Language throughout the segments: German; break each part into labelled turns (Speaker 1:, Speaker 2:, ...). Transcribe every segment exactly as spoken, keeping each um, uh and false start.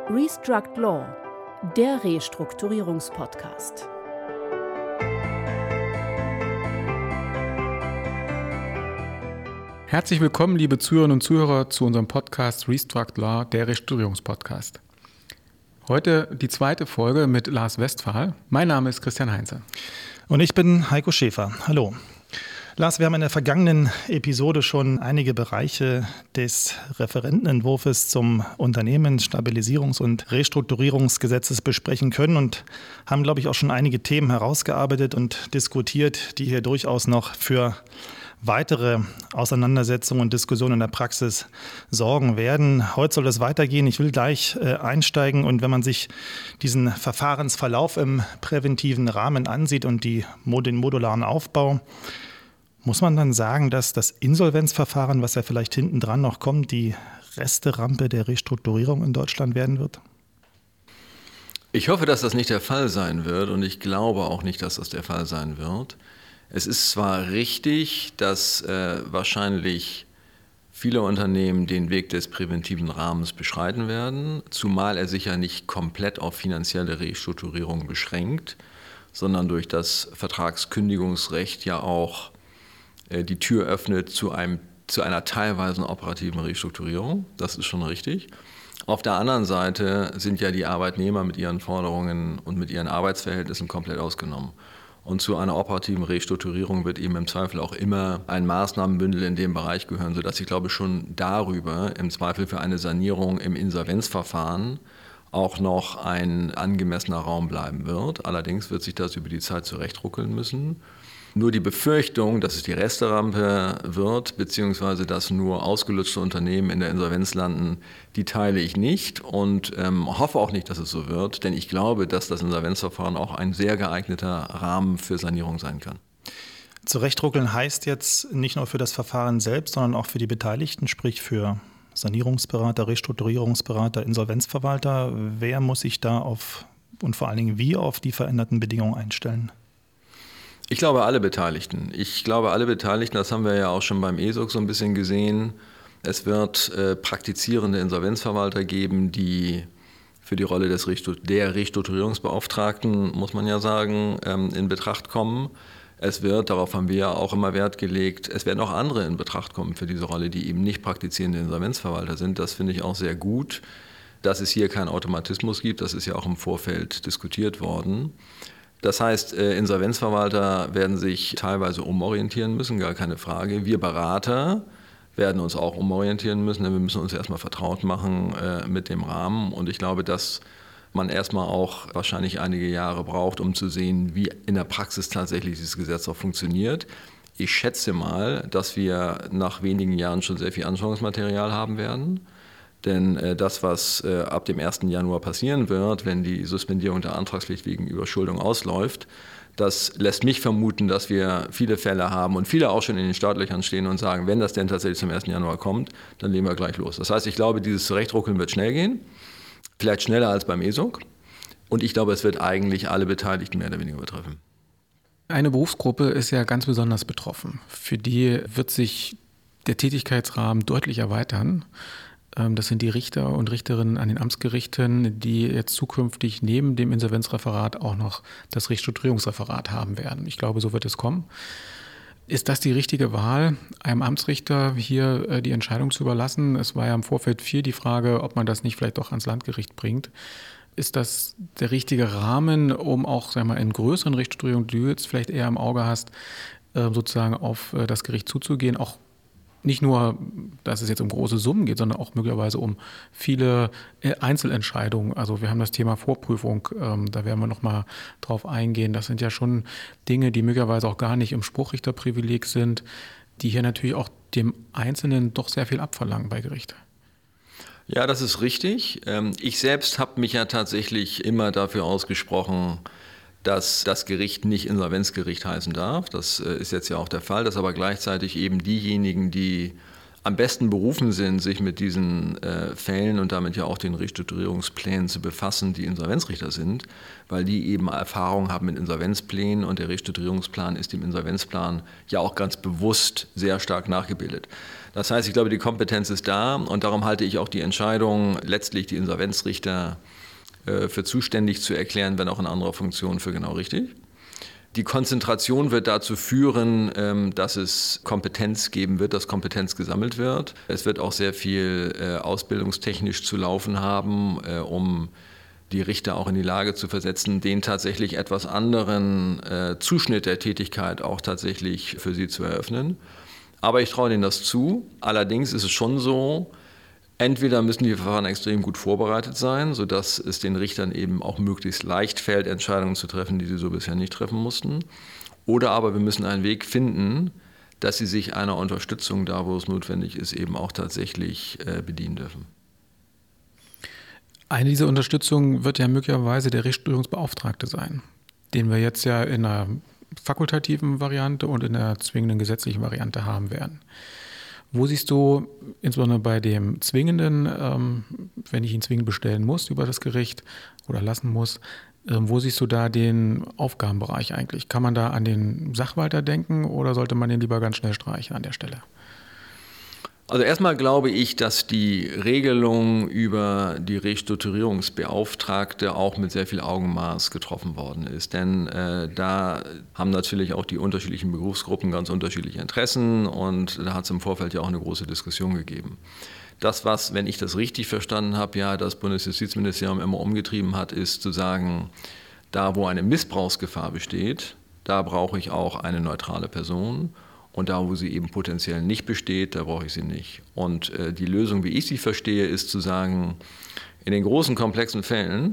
Speaker 1: Restruct Law, der Restrukturierungspodcast.
Speaker 2: Herzlich willkommen, liebe Zuhörerinnen und Zuhörer, zu unserem Podcast Restruct Law, der Restrukturierungspodcast. Heute die zweite Folge mit Lars Westphal. Mein Name ist Christian Heinze.
Speaker 3: Und ich bin Heiko Schäfer. Hallo. Lars, wir haben in der vergangenen Episode schon einige Bereiche des Referentenentwurfs zum Unternehmensstabilisierungs- und Restrukturierungsgesetzes besprechen können und haben, glaube ich, auch schon einige Themen herausgearbeitet und diskutiert, die hier durchaus noch für weitere Auseinandersetzungen und Diskussionen in der Praxis sorgen werden. Heute soll es weitergehen. Ich will gleich äh, einsteigen, und wenn man sich diesen Verfahrensverlauf im präventiven Rahmen ansieht und die, den modularen Aufbau, muss man dann sagen, dass das Insolvenzverfahren, was ja vielleicht hinten dran noch kommt, die Resterampe der Restrukturierung in Deutschland werden wird?
Speaker 4: Ich hoffe, dass das nicht der Fall sein wird, und ich glaube auch nicht, dass das der Fall sein wird. Es ist zwar richtig, dass äh, wahrscheinlich viele Unternehmen den Weg des präventiven Rahmens beschreiten werden, zumal er sich ja nicht komplett auf finanzielle Restrukturierung beschränkt, sondern durch das Vertragskündigungsrecht ja auch äh, die Tür öffnet zu, einem, zu einer teilweisen operativen Restrukturierung. Das ist schon richtig. Auf der anderen Seite sind ja die Arbeitnehmer mit ihren Forderungen und mit ihren Arbeitsverhältnissen komplett ausgenommen. Und zu einer operativen Restrukturierung wird eben im Zweifel auch immer ein Maßnahmenbündel in dem Bereich gehören, sodass ich glaube schon darüber im Zweifel für eine Sanierung im Insolvenzverfahren auch noch ein angemessener Raum bleiben wird. Allerdings wird sich das über die Zeit zurechtruckeln müssen. Nur die Befürchtung, dass es die Resterampe wird, beziehungsweise dass nur ausgelutschte Unternehmen in der Insolvenz landen, die teile ich nicht und ähm, hoffe auch nicht, dass es so wird, denn ich glaube, dass das Insolvenzverfahren auch ein sehr geeigneter Rahmen für Sanierung sein kann.
Speaker 3: Zurechtruckeln heißt jetzt nicht nur für das Verfahren selbst, sondern auch für die Beteiligten, sprich für Sanierungsberater, Restrukturierungsberater, Insolvenzverwalter. Wer muss sich da auf und vor allen Dingen wie auf die veränderten Bedingungen einstellen?
Speaker 4: Ich glaube, alle Beteiligten. Ich glaube, alle Beteiligten, das haben wir ja auch schon beim E S O C so ein bisschen gesehen. Es wird äh, praktizierende Insolvenzverwalter geben, die für die Rolle des Restru- der Restrukturierungsbeauftragten, muss man ja sagen, ähm, in Betracht kommen. Es wird, darauf haben wir ja auch immer Wert gelegt, es werden auch andere in Betracht kommen für diese Rolle, die eben nicht praktizierende Insolvenzverwalter sind. Das finde ich auch sehr gut, dass es hier keinen Automatismus gibt. Das ist ja auch im Vorfeld diskutiert worden. Das heißt, Insolvenzverwalter werden sich teilweise umorientieren müssen, gar keine Frage. Wir Berater werden uns auch umorientieren müssen, denn wir müssen uns erstmal vertraut machen mit dem Rahmen. Und ich glaube, dass man erstmal auch wahrscheinlich einige Jahre braucht, um zu sehen, wie in der Praxis tatsächlich dieses Gesetz auch funktioniert. Ich schätze mal, dass wir nach wenigen Jahren schon sehr viel Anschauungsmaterial haben werden. Denn äh, das, was äh, ab dem ersten Januar passieren wird, wenn die Suspendierung der Antragspflicht wegen Überschuldung ausläuft, das lässt mich vermuten, dass wir viele Fälle haben und viele auch schon in den Startlöchern stehen und sagen, wenn das denn tatsächlich zum ersten Januar kommt, dann legen wir gleich los. Das heißt, ich glaube, dieses Zurechtruckeln wird schnell gehen, vielleicht schneller als beim E S O C. Und ich glaube, es wird eigentlich alle Beteiligten mehr oder weniger betreffen.
Speaker 2: Eine Berufsgruppe ist ja ganz besonders betroffen. Für die wird sich der Tätigkeitsrahmen deutlich erweitern. Das sind die Richter und Richterinnen an den Amtsgerichten, die jetzt zukünftig neben dem Insolvenzreferat auch noch das Restrukturierungsreferat haben werden. Ich glaube, so wird es kommen. Ist das die richtige Wahl, einem Amtsrichter hier die Entscheidung zu überlassen? Es war ja im Vorfeld viel die Frage, ob man das nicht vielleicht doch ans Landgericht bringt. Ist das der richtige Rahmen, um auch, sagen wir mal, in größeren Restrukturierungen, die du jetzt vielleicht eher im Auge hast, sozusagen auf das Gericht zuzugehen, auch nicht nur, dass es jetzt um große Summen geht, sondern auch möglicherweise um viele Einzelentscheidungen. Also wir haben das Thema Vorprüfung, ähm, da werden wir nochmal drauf eingehen. Das sind ja schon Dinge, die möglicherweise auch gar nicht im Spruchrichterprivileg sind, die hier natürlich auch dem Einzelnen doch sehr viel abverlangen bei Gericht.
Speaker 4: Ja, das ist richtig. Ich selbst habe mich ja tatsächlich immer dafür ausgesprochen, dass das Gericht nicht Insolvenzgericht heißen darf. Das ist jetzt ja auch der Fall, dass aber gleichzeitig eben diejenigen, die am besten berufen sind, sich mit diesen äh, Fällen und damit ja auch den Restrukturierungsplänen zu befassen, die Insolvenzrichter sind, weil die eben Erfahrung haben mit Insolvenzplänen und der Restrukturierungsplan ist dem Insolvenzplan ja auch ganz bewusst sehr stark nachgebildet. Das heißt, ich glaube, die Kompetenz ist da und darum halte ich auch die Entscheidung, letztlich die Insolvenzrichter äh, für zuständig zu erklären, wenn auch in anderer Funktion, für genau richtig. Die Konzentration wird dazu führen, dass es Kompetenz geben wird, dass Kompetenz gesammelt wird. Es wird auch sehr viel ausbildungstechnisch zu laufen haben, um die Richter auch in die Lage zu versetzen, den tatsächlich etwas anderen Zuschnitt der Tätigkeit auch tatsächlich für sie zu eröffnen. Aber ich traue denen das zu. Allerdings ist es schon so, entweder müssen die Verfahren extrem gut vorbereitet sein, sodass es den Richtern eben auch möglichst leicht fällt, Entscheidungen zu treffen, die sie so bisher nicht treffen mussten. Oder aber wir müssen einen Weg finden, dass sie sich einer Unterstützung da, wo es notwendig ist, eben auch tatsächlich äh, bedienen dürfen.
Speaker 2: Eine dieser Unterstützungen wird ja möglicherweise der Restrukturierungsbeauftragte sein, den wir jetzt ja in einer fakultativen Variante und in der zwingenden gesetzlichen Variante haben werden. Wo siehst du, insbesondere bei dem Zwingenden, ähm, wenn ich ihn zwingend bestellen muss über das Gericht oder lassen muss, ähm, wo siehst du da den Aufgabenbereich eigentlich? Kann man da an den Sachwalter denken oder sollte man den lieber ganz schnell streichen an der Stelle?
Speaker 4: Also erstmal glaube ich, dass die Regelung über die Restrukturierungsbeauftragte auch mit sehr viel Augenmaß getroffen worden ist. Denn äh, da haben natürlich auch die unterschiedlichen Berufsgruppen ganz unterschiedliche Interessen und da hat es im Vorfeld ja auch eine große Diskussion gegeben. Das, was, wenn ich das richtig verstanden habe, ja das Bundesjustizministerium immer umgetrieben hat, ist zu sagen, da wo eine Missbrauchsgefahr besteht, da brauche ich auch eine neutrale Person. Und da, wo sie eben potenziell nicht besteht, da brauche ich sie nicht. Und äh, die Lösung, wie ich sie verstehe, ist zu sagen, in den großen, komplexen Fällen,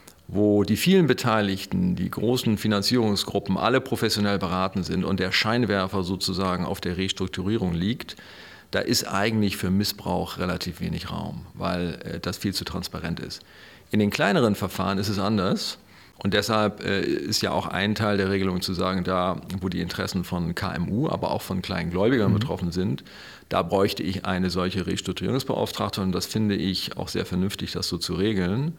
Speaker 4: wo die vielen Beteiligten, die großen Finanzierungsgruppen alle professionell beraten sind und der Scheinwerfer sozusagen auf der Restrukturierung liegt, da ist eigentlich für Missbrauch relativ wenig Raum, weil äh, das viel zu transparent ist. In den kleineren Verfahren ist es anders. Und deshalb äh, ist ja auch ein Teil der Regelung zu sagen, da wo die Interessen von K M U, aber auch von Kleingläubigern mhm. betroffen sind, da bräuchte ich eine solche Restrukturierungsbeauftragte und das finde ich auch sehr vernünftig, das so zu regeln.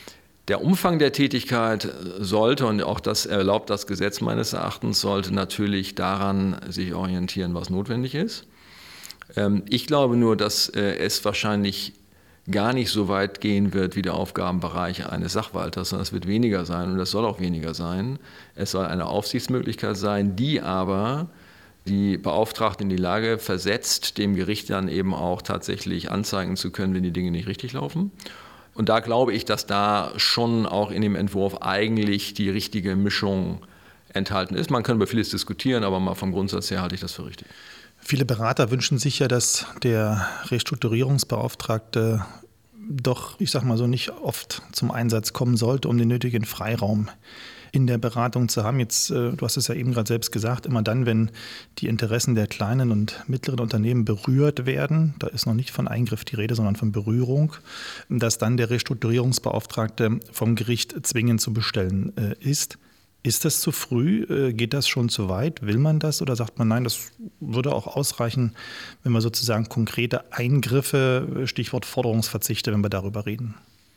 Speaker 4: Der Umfang der Tätigkeit sollte, und auch das erlaubt das Gesetz meines Erachtens, sollte natürlich daran sich orientieren, was notwendig ist. Ähm, ich glaube nur, dass äh, es wahrscheinlich gar nicht so weit gehen wird wie der Aufgabenbereich eines Sachwalters, sondern es wird weniger sein und es soll auch weniger sein. Es soll eine Aufsichtsmöglichkeit sein, die aber die Beauftragten in die Lage versetzt, dem Gericht dann eben auch tatsächlich anzeigen zu können, wenn die Dinge nicht richtig laufen. Und da glaube ich, dass da schon auch in dem Entwurf eigentlich die richtige Mischung enthalten ist. Man kann über vieles diskutieren, aber mal vom Grundsatz her halte ich das für richtig.
Speaker 3: Viele Berater wünschen sich ja, dass der Restrukturierungsbeauftragte doch, ich sag mal so, nicht oft zum Einsatz kommen sollte, um den nötigen Freiraum in der Beratung zu haben. Jetzt, du hast es ja eben gerade selbst gesagt, immer dann, wenn die Interessen der kleinen und mittleren Unternehmen berührt werden, da ist noch nicht von Eingriff die Rede, sondern von Berührung, dass dann der Restrukturierungsbeauftragte vom Gericht zwingend zu bestellen ist. Ist das zu früh? Geht das schon zu weit? Will man das oder sagt man, nein, das würde auch ausreichen, wenn wir sozusagen konkrete Eingriffe, Stichwort Forderungsverzichte, wenn wir darüber reden?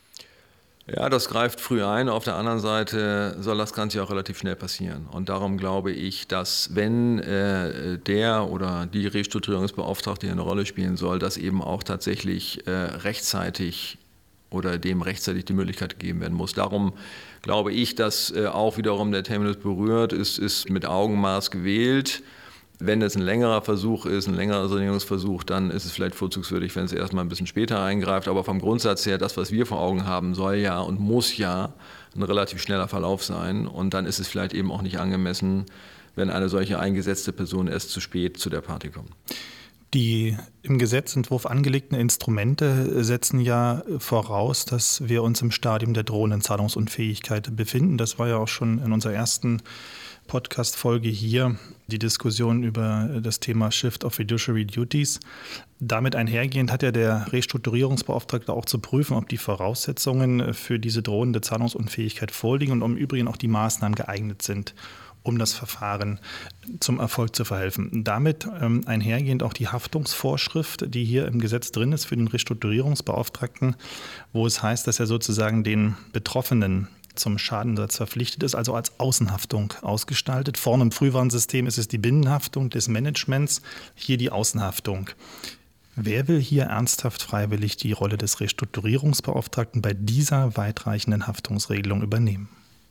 Speaker 4: Ja, das greift früh ein. Auf der anderen Seite soll das Ganze ja auch relativ schnell passieren. Und darum glaube ich, dass wenn äh, der oder die Restrukturierungsbeauftragte hier eine Rolle spielen soll, dass eben auch tatsächlich äh, rechtzeitig oder dem rechtzeitig die Möglichkeit gegeben werden muss. Darum glaube ich, dass äh, auch wiederum der Terminus berührt ist, ist mit Augenmaß gewählt. Wenn es ein längerer Versuch ist, ein längerer Sanierungsversuch, dann ist es vielleicht vorzugswürdig, wenn es erstmal ein bisschen später eingreift. Aber vom Grundsatz her, das, was wir vor Augen haben, soll ja und muss ja ein relativ schneller Verlauf sein. Und dann ist es vielleicht eben auch nicht angemessen, wenn eine solche eingesetzte Person erst zu spät zu der Party kommt.
Speaker 3: Die im Gesetzentwurf angelegten Instrumente setzen ja voraus, dass wir uns im Stadium der drohenden Zahlungsunfähigkeit befinden. Das war ja auch schon in unserer ersten Podcast-Folge hier die Diskussion über das Thema Shift of Fiduciary Duties. Damit einhergehend hat ja der Restrukturierungsbeauftragte auch zu prüfen, ob die Voraussetzungen für diese drohende Zahlungsunfähigkeit vorliegen und im Übrigen auch die Maßnahmen geeignet sind, um das Verfahren zum Erfolg zu verhelfen. Damit ähm, einhergehend auch die Haftungsvorschrift, die hier im Gesetz drin ist für den Restrukturierungsbeauftragten, wo es heißt, dass er sozusagen den Betroffenen zum Schadenersatz verpflichtet ist, also als Außenhaftung ausgestaltet. Vorne im Frühwarnsystem ist es die Binnenhaftung des Managements, hier die Außenhaftung. Wer will hier ernsthaft freiwillig die Rolle des Restrukturierungsbeauftragten bei dieser weitreichenden Haftungsregelung übernehmen?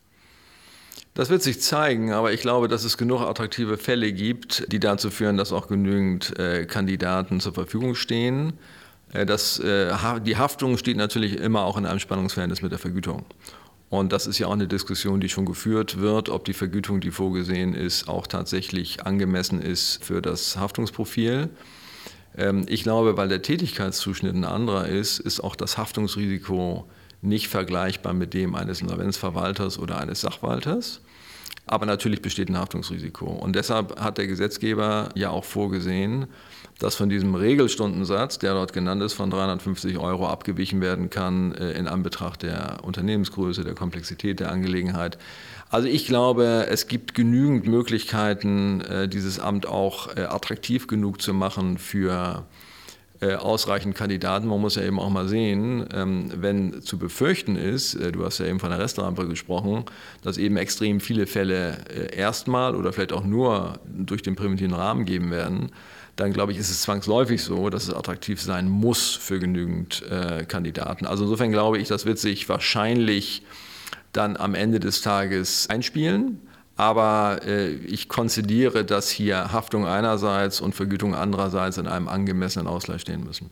Speaker 4: Das wird sich zeigen, aber ich glaube, dass es genug attraktive Fälle gibt, die dazu führen, dass auch genügend äh, Kandidaten zur Verfügung stehen. Äh, das, äh, die Haftung steht natürlich immer auch in einem Spannungsverhältnis mit der Vergütung. Und das ist ja auch eine Diskussion, die schon geführt wird, ob die Vergütung, die vorgesehen ist, auch tatsächlich angemessen ist für das Haftungsprofil. Ähm, ich glaube, weil der Tätigkeitszuschnitt ein anderer ist, ist auch das Haftungsrisiko nicht vergleichbar mit dem eines Insolvenzverwalters oder eines Sachwalters. Aber natürlich besteht ein Haftungsrisiko. Und deshalb hat der Gesetzgeber ja auch vorgesehen, dass von diesem Regelstundensatz, der dort genannt ist, von dreihundertfünfzig Euro abgewichen werden kann in Anbetracht der Unternehmensgröße, der Komplexität der Angelegenheit. Also ich glaube, es gibt genügend Möglichkeiten, dieses Amt auch attraktiv genug zu machen für ausreichend Kandidaten. Man muss ja eben auch mal sehen, wenn zu befürchten ist, du hast ja eben von der Restrampe gesprochen, dass eben extrem viele Fälle erstmal oder vielleicht auch nur durch den präventiven Rahmen geben werden, dann glaube ich, ist es zwangsläufig so, dass es attraktiv sein muss für genügend äh, Kandidaten. Also insofern glaube ich, das wird sich wahrscheinlich dann am Ende des Tages einspielen. Aber äh, ich konzidiere, dass hier Haftung einerseits und Vergütung andererseits in einem angemessenen Ausgleich stehen müssen.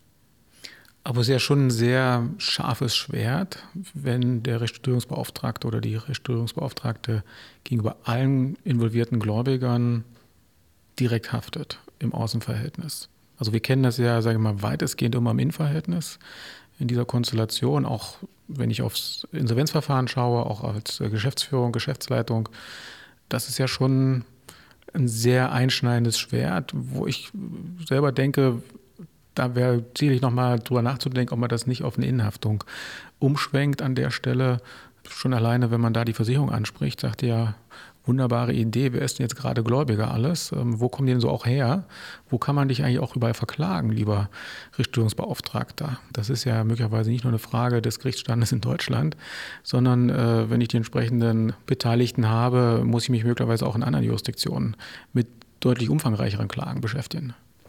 Speaker 2: Aber es ist ja schon ein sehr scharfes Schwert, wenn der Restrukturierungsbeauftragte oder die Restrukturierungsbeauftragte gegenüber allen involvierten Gläubigern direkt haftet im Außenverhältnis. Also wir kennen das ja, sage ich mal, weitestgehend immer im Innenverhältnis in dieser Konstellation, auch wenn ich aufs Insolvenzverfahren schaue, auch als Geschäftsführung, Geschäftsleitung. Das ist ja schon ein sehr einschneidendes Schwert, wo ich selber denke, da wäre sicherlich nochmal drüber nachzudenken, ob man das nicht auf eine Innenhaftung umschwenkt an der Stelle. Schon alleine, wenn man da die Versicherung anspricht, sagt ja, wunderbare Idee, wer ist denn jetzt gerade Gläubiger alles? Ähm, wo kommen die denn so auch her? Wo kann man dich eigentlich auch überall verklagen, lieber Restrukturierungsbeauftragter? Das ist ja möglicherweise nicht nur eine Frage des Gerichtsstandes in Deutschland, sondern äh, wenn ich die entsprechenden Beteiligten habe, muss ich mich möglicherweise auch in anderen Jurisdiktionen mit deutlich umfangreicheren Klagen beschäftigen.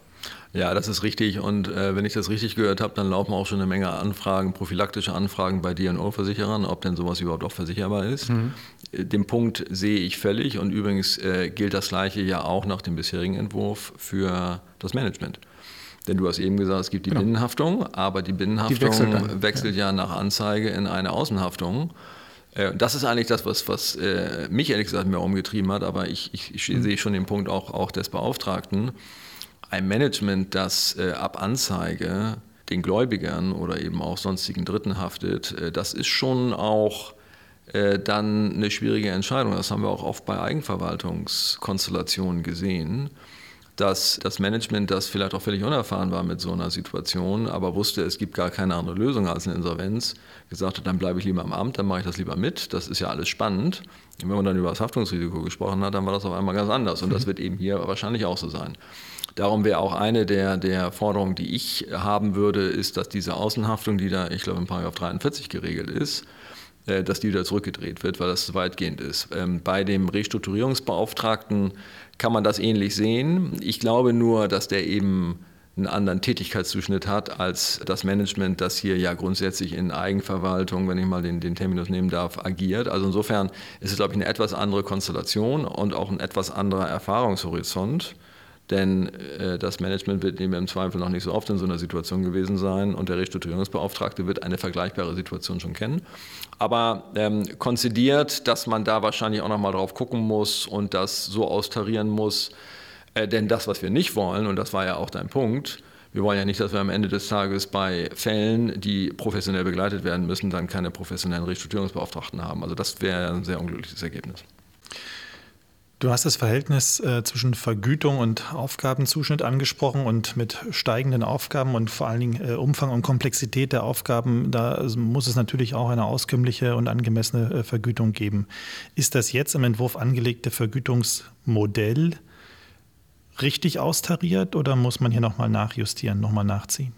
Speaker 4: Ja, das ist richtig. Und äh, wenn ich das richtig gehört habe, dann laufen auch schon eine Menge Anfragen, prophylaktische Anfragen bei D und O-Versicherern, ob denn sowas überhaupt auch versicherbar ist. Mhm. Den Punkt sehe ich völlig. Und übrigens äh, gilt das Gleiche ja auch nach dem bisherigen Entwurf für das Management. Denn du hast eben gesagt, es gibt die genau. Binnenhaftung, aber die Binnenhaftung die wechselt, dann, wechselt ja. ja nach Anzeige in eine Außenhaftung. Das ist eigentlich das, was, was äh, mich ehrlich gesagt mehr umgetrieben hat. Aber ich, ich, ich mhm. sehe schon den Punkt auch, auch des Beauftragten. Ein Management, das äh, ab Anzeige den Gläubigern oder eben auch sonstigen Dritten haftet, äh, das ist schon auch äh, dann eine schwierige Entscheidung. Das haben wir auch oft bei Eigenverwaltungskonstellationen gesehen, dass das Management, das vielleicht auch völlig unerfahren war mit so einer Situation, aber wusste, es gibt gar keine andere Lösung als eine Insolvenz, gesagt hat, dann bleibe ich lieber im Amt, dann mache ich das lieber mit, das ist ja alles spannend. Und wenn man dann über das Haftungsrisiko gesprochen hat, dann war das auf einmal ganz anders und das wird eben hier wahrscheinlich auch so sein. Darum wäre auch eine der, der Forderungen, die ich haben würde, ist, dass diese Außenhaftung, die da, ich glaube, in Paragraph dreiundvierzig geregelt ist, dass die wieder zurückgedreht wird, weil das zu weitgehend ist. Bei dem Restrukturierungsbeauftragten kann man das ähnlich sehen. Ich glaube nur, dass der eben einen anderen Tätigkeitszuschnitt hat als das Management, das hier ja grundsätzlich in Eigenverwaltung, wenn ich mal den, den Terminus nehmen darf, agiert. Also insofern ist es, glaube ich, eine etwas andere Konstellation und auch ein etwas anderer Erfahrungshorizont. Denn äh, das Management wird eben im Zweifel noch nicht so oft in so einer Situation gewesen sein und der Restrukturierungsbeauftragte wird eine vergleichbare Situation schon kennen. Aber ähm, konzidiert, dass man da wahrscheinlich auch noch mal drauf gucken muss und das so austarieren muss. Äh, denn das, was wir nicht wollen, und das war ja auch dein Punkt, wir wollen ja nicht, dass wir am Ende des Tages bei Fällen, die professionell begleitet werden müssen, dann keine professionellen Restrukturierungsbeauftragten haben. Also das wäre ein sehr unglückliches Ergebnis.
Speaker 3: Du hast das Verhältnis äh, zwischen Vergütung und Aufgabenzuschnitt angesprochen und mit steigenden Aufgaben und vor allen Dingen äh, Umfang und Komplexität der Aufgaben, da muss es natürlich auch eine auskömmliche und angemessene äh, Vergütung geben. Ist das jetzt im Entwurf angelegte Vergütungsmodell richtig austariert oder muss man hier nochmal nachjustieren, nochmal nachziehen?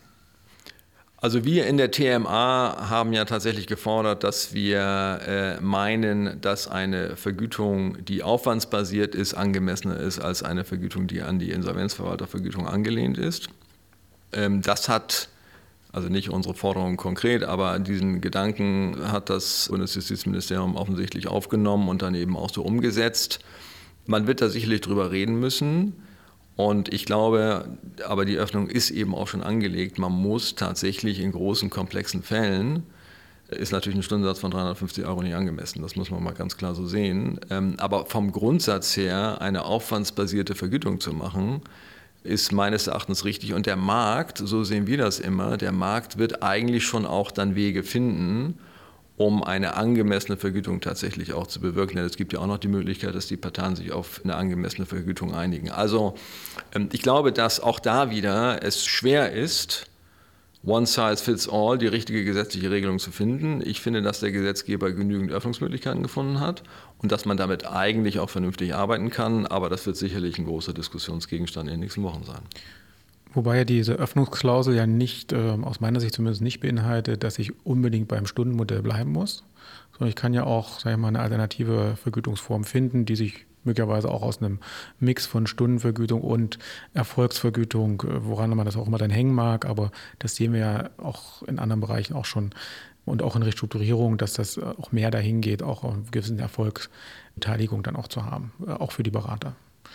Speaker 4: Also wir in der T M A haben ja tatsächlich gefordert, dass wir äh, meinen, dass eine Vergütung, die aufwandsbasiert ist, angemessener ist als eine Vergütung, die an die Insolvenzverwaltervergütung angelehnt ist. Ähm, das hat, also nicht unsere Forderung konkret, aber diesen Gedanken hat das Bundesjustizministerium offensichtlich aufgenommen und dann eben auch so umgesetzt. Man wird da sicherlich drüber reden müssen. Und ich glaube, aber die Öffnung ist eben auch schon angelegt. Man muss tatsächlich in großen, komplexen Fällen, ist natürlich ein Stundensatz von dreihundertfünfzig Euro nicht angemessen, das muss man mal ganz klar so sehen. Aber vom Grundsatz her eine aufwandsbasierte Vergütung zu machen, ist meines Erachtens richtig. Und der Markt, so sehen wir das immer, der Markt wird eigentlich schon auch dann Wege finden, um eine angemessene Vergütung tatsächlich auch zu bewirken. Denn es gibt ja auch noch die Möglichkeit, dass die Parteien sich auf eine angemessene Vergütung einigen. Also ich glaube, dass auch da wieder es schwer ist, one size fits all, die richtige gesetzliche Regelung zu finden. Ich finde, dass der Gesetzgeber genügend Öffnungsmöglichkeiten gefunden hat und dass man damit eigentlich auch vernünftig arbeiten kann. Aber das wird sicherlich ein großer Diskussionsgegenstand in den nächsten Wochen sein.
Speaker 2: Wobei ja diese Öffnungsklausel ja nicht, äh, aus meiner Sicht zumindest nicht beinhaltet, dass ich unbedingt beim Stundenmodell bleiben muss, sondern ich kann ja auch, sag ich mal, eine alternative Vergütungsform finden, die sich möglicherweise auch aus einem Mix von Stundenvergütung und Erfolgsvergütung, woran man das auch immer dann hängen mag, aber das sehen wir ja auch in anderen Bereichen auch schon und auch in Restrukturierung, dass das auch mehr dahin geht, auch eine gewisse Erfolgsbeteiligung dann auch zu haben, auch für die Berater.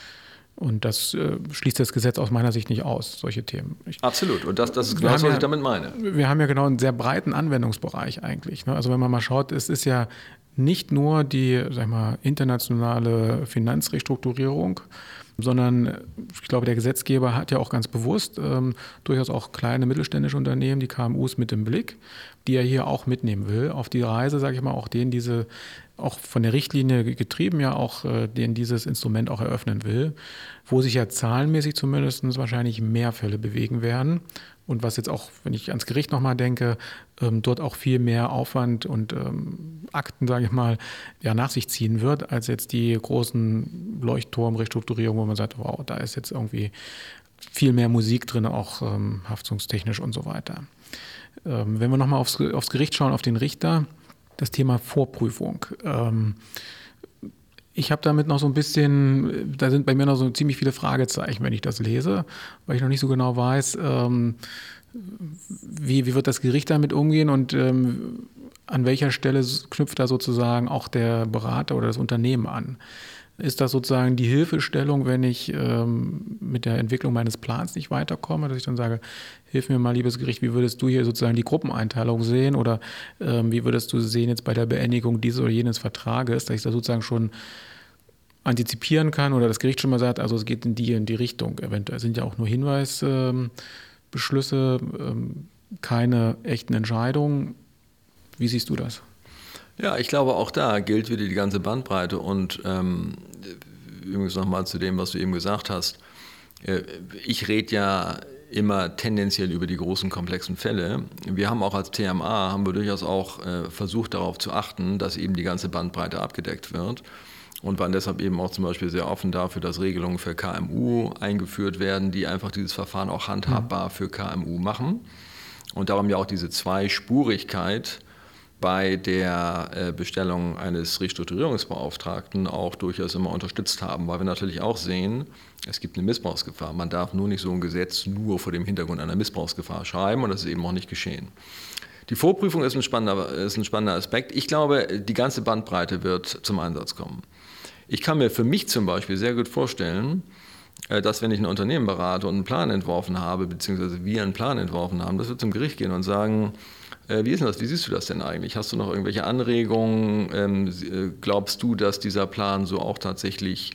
Speaker 2: Und das äh, schließt das Gesetz aus meiner Sicht nicht aus, solche Themen. Ich,
Speaker 4: Absolut. Und das, das ist genau, was
Speaker 2: ja,
Speaker 4: ich damit meine.
Speaker 2: Wir haben ja genau einen sehr breiten Anwendungsbereich eigentlich. Ne? Also wenn man mal schaut, es ist ja nicht nur die, sag ich mal, internationale Finanzrestrukturierung, sondern ich glaube, der Gesetzgeber hat ja auch ganz bewusst ähm, durchaus auch kleine mittelständische Unternehmen, die K M Us mit im Blick, die er hier auch mitnehmen will auf die Reise, sage ich mal, auch denen diese, auch von der Richtlinie getrieben, ja auch äh, denen dieses Instrument auch eröffnen will, wo sich ja zahlenmäßig zumindest wahrscheinlich mehr Fälle bewegen werden. Und was jetzt auch, wenn ich ans Gericht nochmal denke, ähm, dort auch viel mehr Aufwand und ähm, Akten, sage ich mal, ja, nach sich ziehen wird, als jetzt die großen Leuchtturmrestrukturierungen, wo man sagt, wow, da ist jetzt irgendwie viel mehr Musik drin, auch ähm, haftungstechnisch und so weiter. Ähm, wenn wir nochmal aufs, aufs Gericht schauen, auf den Richter, das Thema Vorprüfung. Ähm, Ich habe damit noch so ein bisschen, da sind bei mir noch so ziemlich viele Fragezeichen, wenn ich das lese, weil ich noch nicht so genau weiß, ähm, wie, wie wird das Gericht damit umgehen und ähm, an welcher Stelle knüpft da sozusagen auch der Berater oder das Unternehmen an. Ist das sozusagen die Hilfestellung, wenn ich ähm, mit der Entwicklung meines Plans nicht weiterkomme, dass ich dann sage, hilf mir mal, liebes Gericht, wie würdest du hier sozusagen die Gruppeneinteilung sehen oder ähm, wie würdest du sehen jetzt bei der Beendigung dieses oder jenes Vertrages, dass ich da sozusagen schon antizipieren kann oder das Gericht schon mal sagt, also es geht in die in die Richtung. Eventuell sind ja auch nur Hinweisbeschlüsse, ähm, keine echten Entscheidungen. Wie siehst du das?
Speaker 4: Ja, ich glaube, auch da gilt wieder die ganze Bandbreite und ähm, übrigens nochmal zu dem, was du eben gesagt hast. Äh, ich rede ja immer tendenziell über die großen, komplexen Fälle. Wir haben auch als T M A, haben wir durchaus auch äh, versucht darauf zu achten, dass eben die ganze Bandbreite abgedeckt wird und waren deshalb eben auch zum Beispiel sehr offen dafür, dass Regelungen für K M U eingeführt werden, die einfach dieses Verfahren auch handhabbar für K M U machen und darum ja auch diese Zweispurigkeit bei der Bestellung eines Restrukturierungsbeauftragten auch durchaus immer unterstützt haben, weil wir natürlich auch sehen, es gibt eine Missbrauchsgefahr. Man darf nur nicht so ein Gesetz nur vor dem Hintergrund einer Missbrauchsgefahr schreiben und das ist eben auch nicht geschehen. Die Vorprüfung ist ein spannender, ist ein spannender Aspekt. Ich glaube, die ganze Bandbreite wird zum Einsatz kommen. Ich kann mir für mich zum Beispiel sehr gut vorstellen, dass wenn ich ein Unternehmen berate und einen Plan entworfen habe, beziehungsweise wir einen Plan entworfen haben, dass wir zum Gericht gehen und sagen, wie ist denn das? Wie siehst du das denn eigentlich? Hast du noch irgendwelche Anregungen? Ähm, glaubst du, dass dieser Plan so auch tatsächlich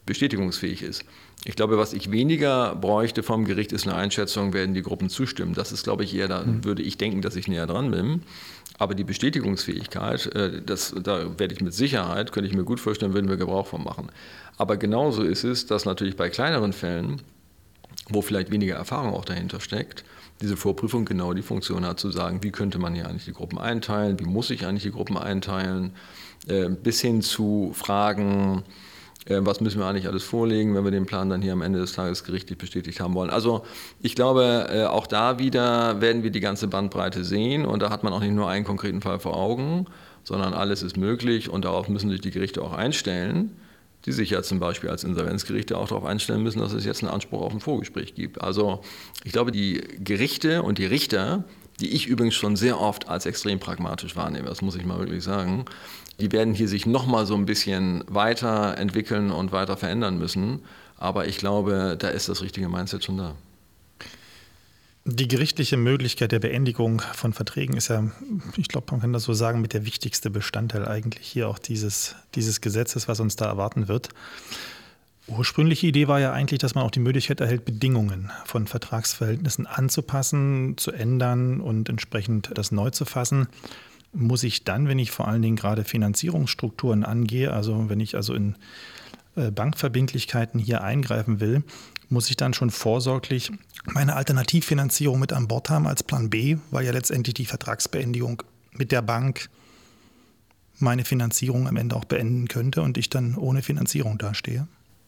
Speaker 4: bestätigungsfähig ist. Ich glaube, was ich weniger bräuchte vom Gericht, ist eine Einschätzung, werden die Gruppen zustimmen. Das ist, glaube ich, eher, da würde ich denken, dass ich näher dran bin. Aber die Bestätigungsfähigkeit, das, da werde ich mit Sicherheit, könnte ich mir gut vorstellen, würden wir Gebrauch von machen. Aber genauso ist es, dass natürlich bei kleineren Fällen, wo vielleicht weniger Erfahrung auch dahinter steckt, diese Vorprüfung genau die Funktion hat, zu sagen, wie könnte man hier eigentlich die Gruppen einteilen, wie muss ich eigentlich die Gruppen einteilen, bis hin zu Fragen, was müssen wir eigentlich alles vorlegen, wenn wir den Plan dann hier am Ende des Tages gerichtlich bestätigt haben wollen. Also ich glaube, auch da wieder werden wir die ganze Bandbreite sehen und da hat man auch nicht nur einen konkreten Fall vor Augen, sondern alles ist möglich und darauf müssen sich die Gerichte auch einstellen, die sich ja zum Beispiel als Insolvenzgerichte auch darauf einstellen müssen, dass es jetzt einen Anspruch auf ein Vorgespräch gibt. Also ich glaube, die Gerichte und die Richter, die ich übrigens schon sehr oft als extrem pragmatisch wahrnehme, das muss ich mal wirklich sagen, die werden hier sich nochmal so ein bisschen weiterentwickeln und weiter verändern müssen. Aber ich glaube, da ist das richtige Mindset schon da.
Speaker 3: Die gerichtliche Möglichkeit der Beendigung von Verträgen ist ja, ich glaube, man kann das so sagen, mit der wichtigste Bestandteil eigentlich hier auch dieses, dieses Gesetzes, was uns da erwarten wird. Ursprüngliche Idee war ja eigentlich, dass man auch die Möglichkeit erhält, Bedingungen von Vertragsverhältnissen anzupassen, zu ändern und entsprechend das neu zu fassen. Muss ich dann, wenn ich vor allen Dingen gerade Finanzierungsstrukturen angehe, also wenn ich also in Bankverbindlichkeiten hier eingreifen will, muss ich dann schon vorsorglich meine Alternativfinanzierung mit an Bord haben als Plan B, weil ja letztendlich die Vertragsbeendigung mit der Bank meine Finanzierung am Ende auch beenden könnte und ich dann ohne Finanzierung dastehe?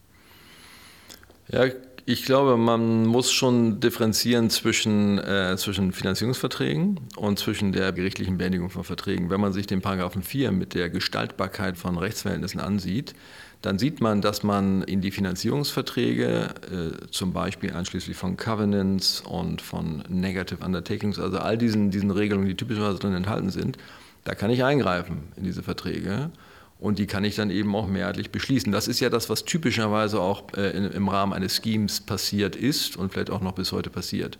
Speaker 4: Ja, ich glaube, man muss schon differenzieren zwischen, äh, zwischen Finanzierungsverträgen und zwischen der gerichtlichen Beendigung von Verträgen. Wenn man sich den Paragraphen vier mit der Gestaltbarkeit von Rechtsverhältnissen ansieht, dann sieht man, dass man in die Finanzierungsverträge, äh, zum Beispiel einschließlich von Covenants und von Negative Undertakings, also all diesen, diesen Regelungen, die typischerweise drin enthalten sind, da kann ich eingreifen in diese Verträge. Und die kann ich dann eben auch mehrheitlich beschließen. Das ist ja das, was typischerweise auch äh, in, im Rahmen eines Schemes passiert ist und vielleicht auch noch bis heute passiert.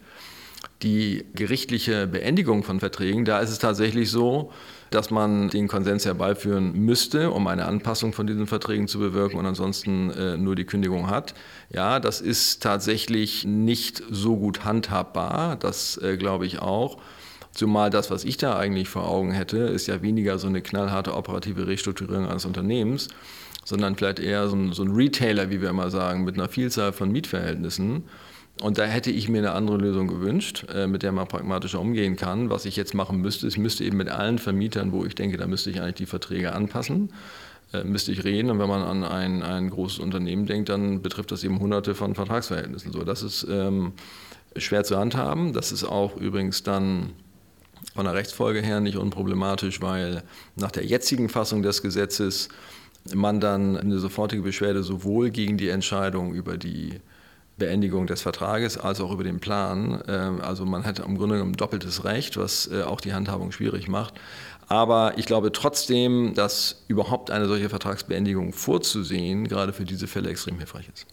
Speaker 4: Die gerichtliche Beendigung von Verträgen, da ist es tatsächlich so, dass man den Konsens herbeiführen müsste, um eine Anpassung von diesen Verträgen zu bewirken und ansonsten äh, nur die Kündigung hat. Ja, das ist tatsächlich nicht so gut handhabbar, das äh, glaube ich auch. Zumal das, was ich da eigentlich vor Augen hätte, ist ja weniger so eine knallharte operative Restrukturierung eines Unternehmens, sondern vielleicht eher so ein, so ein Retailer, wie wir immer sagen, mit einer Vielzahl von Mietverhältnissen. Und da hätte ich mir eine andere Lösung gewünscht, mit der man pragmatischer umgehen kann. Was ich jetzt machen müsste, ich müsste eben mit allen Vermietern, wo ich denke, da müsste ich eigentlich die Verträge anpassen, müsste ich reden. Und wenn man an ein, ein großes Unternehmen denkt, dann betrifft das eben hunderte von Vertragsverhältnissen. So, das ist ähm, schwer zu handhaben. Das ist auch übrigens dann von der Rechtsfolge her nicht unproblematisch, weil nach der jetzigen Fassung des Gesetzes man dann eine sofortige Beschwerde sowohl gegen die Entscheidung über die Beendigung des Vertrages als auch über den Plan, also man hätte im Grunde genommen doppeltes Recht, was auch die Handhabung schwierig macht. Aber ich glaube trotzdem, dass überhaupt eine solche Vertragsbeendigung vorzusehen, gerade für diese Fälle extrem hilfreich ist.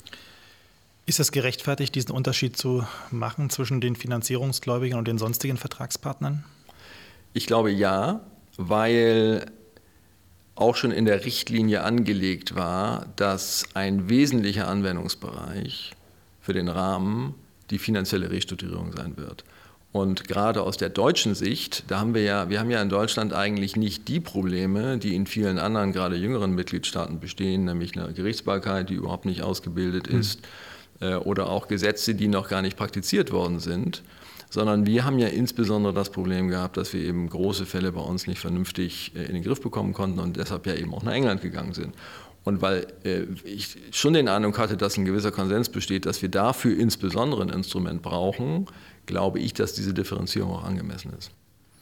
Speaker 3: Ist es gerechtfertigt, diesen Unterschied zu machen zwischen den Finanzierungsgläubigern und den sonstigen Vertragspartnern?
Speaker 4: Ich glaube ja, weil auch schon in der Richtlinie angelegt war, dass ein wesentlicher Anwendungsbereich für den Rahmen die finanzielle Restrukturierung sein wird. Und gerade aus der deutschen Sicht, da haben wir ja, wir haben ja in Deutschland eigentlich nicht die Probleme, die in vielen anderen, gerade jüngeren Mitgliedstaaten bestehen, nämlich eine Gerichtsbarkeit, die überhaupt nicht ausgebildet ist, mhm. oder auch Gesetze, die noch gar nicht praktiziert worden sind. Sondern wir haben ja insbesondere das Problem gehabt, dass wir eben große Fälle bei uns nicht vernünftig in den Griff bekommen konnten und deshalb ja eben auch nach England gegangen sind. Und weil äh, ich schon den Eindruck hatte, dass ein gewisser Konsens besteht, dass wir dafür insbesondere ein Instrument brauchen, glaube ich, dass diese Differenzierung auch angemessen ist.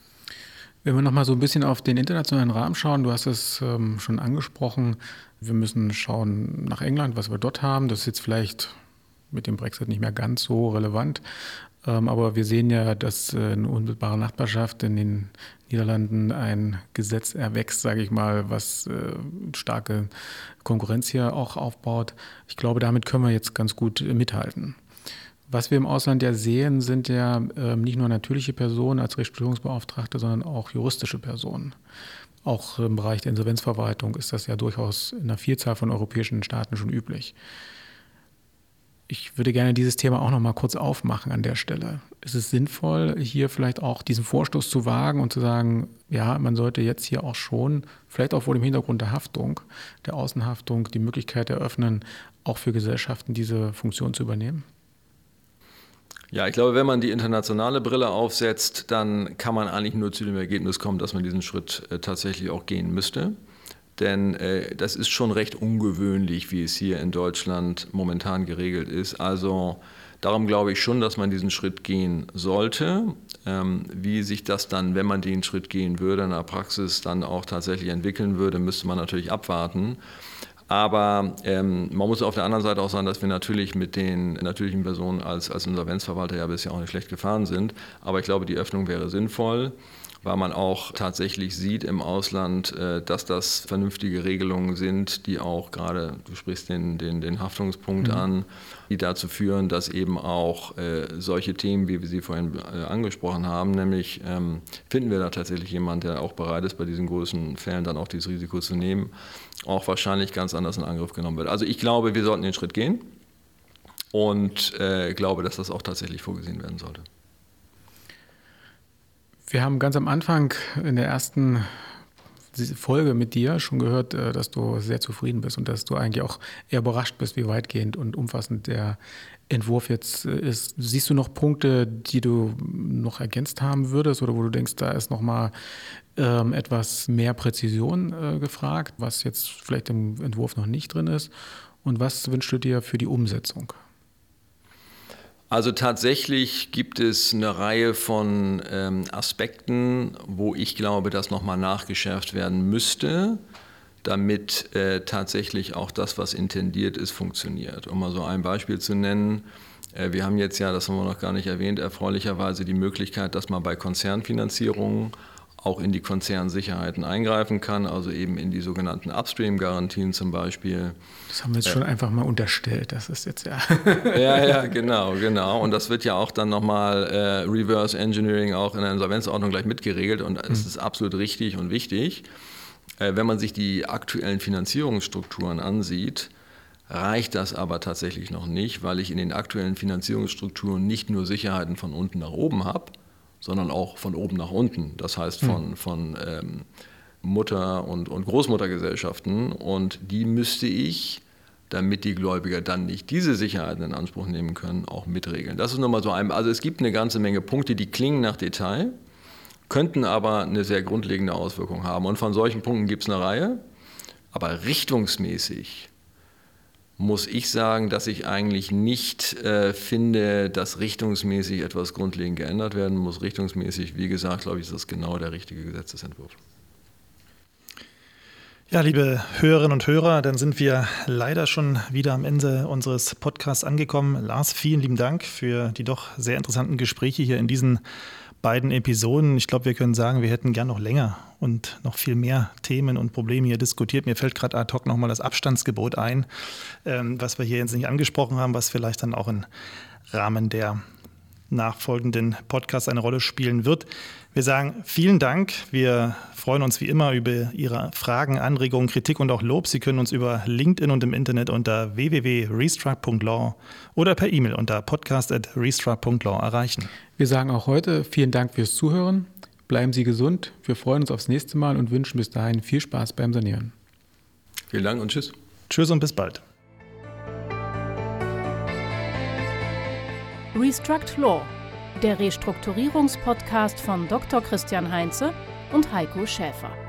Speaker 2: Wenn wir noch mal so ein bisschen auf den internationalen Rahmen schauen, du hast es ähm, schon angesprochen, wir müssen schauen nach England, was wir dort haben. Das ist jetzt vielleicht mit dem Brexit nicht mehr ganz so relevant. Aber wir sehen ja, dass in unmittelbarer Nachbarschaft in den Niederlanden ein Gesetz erwächst, sage ich mal, was starke Konkurrenz hier auch aufbaut. Ich glaube, damit können wir jetzt ganz gut mithalten. Was wir im Ausland ja sehen, sind ja äh, nicht nur natürliche Personen als Restrukturierungsbeauftragte, sondern auch juristische Personen. Auch im Bereich der Insolvenzverwaltung ist das ja durchaus in einer Vielzahl von europäischen Staaten schon üblich. Ich würde gerne dieses Thema auch noch mal kurz aufmachen an der Stelle. Ist es sinnvoll, hier vielleicht auch diesen Vorstoß zu wagen und zu sagen, ja, man sollte jetzt hier auch schon, vielleicht auch vor dem Hintergrund der Haftung, der Außenhaftung, die Möglichkeit eröffnen, auch für Gesellschaften diese Funktion zu übernehmen?
Speaker 4: Ja, ich glaube, wenn man die internationale Brille aufsetzt, dann kann man eigentlich nur zu dem Ergebnis kommen, dass man diesen Schritt äh, tatsächlich auch gehen müsste. Denn äh, das ist schon recht ungewöhnlich, wie es hier in Deutschland momentan geregelt ist. Also darum glaube ich schon, dass man diesen Schritt gehen sollte. Ähm, wie sich das dann, wenn man den Schritt gehen würde, in der Praxis dann auch tatsächlich entwickeln würde, müsste man natürlich abwarten. Aber ähm, man muss auf der anderen Seite auch sagen, dass wir natürlich mit den natürlichen Personen als, als Insolvenzverwalter ja bisher auch nicht schlecht gefahren sind. Aber ich glaube, die Öffnung wäre sinnvoll, weil man auch tatsächlich sieht im Ausland, äh, dass das vernünftige Regelungen sind, die auch gerade, du sprichst den, den, den Haftungspunkt mhm. an, die dazu führen, dass eben auch äh, solche Themen, wie wir sie vorhin äh, angesprochen haben, nämlich ähm, finden wir da tatsächlich jemanden, der auch bereit ist, bei diesen großen Fällen dann auch dieses Risiko zu nehmen, auch wahrscheinlich ganz anders in Angriff genommen wird. Also ich glaube, wir sollten den Schritt gehen und äh, glaube, dass das auch tatsächlich vorgesehen werden sollte.
Speaker 2: Wir haben ganz am Anfang in der ersten Folge mit dir schon gehört, dass du sehr zufrieden bist und dass du eigentlich auch eher überrascht bist, wie weitgehend und umfassend der Entwurf jetzt ist. Siehst du noch Punkte, die du noch ergänzt haben würdest oder wo du denkst, da ist noch mal ähm, etwas mehr Präzision äh, gefragt, was jetzt vielleicht im Entwurf noch nicht drin ist? Und was wünschst du dir für die Umsetzung?
Speaker 4: Also tatsächlich gibt es eine Reihe von ähm, Aspekten, wo ich glaube, dass nochmal nachgeschärft werden müsste, damit äh, tatsächlich auch das, was intendiert ist, funktioniert. Um mal so ein Beispiel zu nennen, äh, wir haben jetzt ja, das haben wir noch gar nicht erwähnt, erfreulicherweise die Möglichkeit, dass man bei Konzernfinanzierungen auch in die Konzernsicherheiten eingreifen kann, also eben in die sogenannten Upstream-Garantien zum Beispiel.
Speaker 2: Das haben wir jetzt äh, schon einfach mal unterstellt, das ist jetzt ja...
Speaker 4: ja, ja, genau, genau. Und das wird ja auch dann nochmal äh, Reverse Engineering auch in der Insolvenzordnung gleich mitgeregelt und das mhm. ist absolut richtig und wichtig. Äh, wenn man sich die aktuellen Finanzierungsstrukturen ansieht, reicht das aber tatsächlich noch nicht, weil ich in den aktuellen Finanzierungsstrukturen nicht nur Sicherheiten von unten nach oben habe, sondern auch von oben nach unten. Das heißt von, von ähm, Mutter- und, und Großmuttergesellschaften. Und die müsste ich, damit die Gläubiger dann nicht diese Sicherheiten in Anspruch nehmen können, auch mitregeln. Das ist nochmal so ein, also es gibt eine ganze Menge Punkte, die klingen nach Detail, könnten aber eine sehr grundlegende Auswirkung haben. Und von solchen Punkten gibt es eine Reihe, aber richtungsmäßig muss ich sagen, dass ich eigentlich nicht äh, finde, dass richtungsmäßig etwas grundlegend geändert werden muss. Richtungsmäßig, wie gesagt, glaube ich, ist das genau der richtige Gesetzesentwurf.
Speaker 3: Ja, liebe Hörerinnen und Hörer, dann sind wir leider schon wieder am Ende unseres Podcasts angekommen. Lars, vielen lieben Dank für die doch sehr interessanten Gespräche hier in diesen beiden Episoden. Ich glaube, wir können sagen, wir hätten gern noch länger und noch viel mehr Themen und Probleme hier diskutiert. Mir fällt gerade ad hoc nochmal das Abstandsgebot ein, ähm, was wir hier jetzt nicht angesprochen haben, was vielleicht dann auch im Rahmen der nachfolgenden Podcasts eine Rolle spielen wird. Wir sagen vielen Dank. Wir freuen uns wie immer über Ihre Fragen, Anregungen, Kritik und auch Lob. Sie können uns über LinkedIn und im Internet unter w w w punkt restruct punkt law oder per E-Mail unter podcast at restruct punkt law erreichen.
Speaker 2: Wir sagen auch heute vielen Dank fürs Zuhören. Bleiben Sie gesund. Wir freuen uns aufs nächste Mal und wünschen bis dahin viel Spaß beim Sanieren.
Speaker 4: Vielen Dank und tschüss.
Speaker 3: Tschüss und bis bald.
Speaker 1: Restruct Law, der Restrukturierungspodcast von Doktor Christian Heinze und Heiko Schäfer.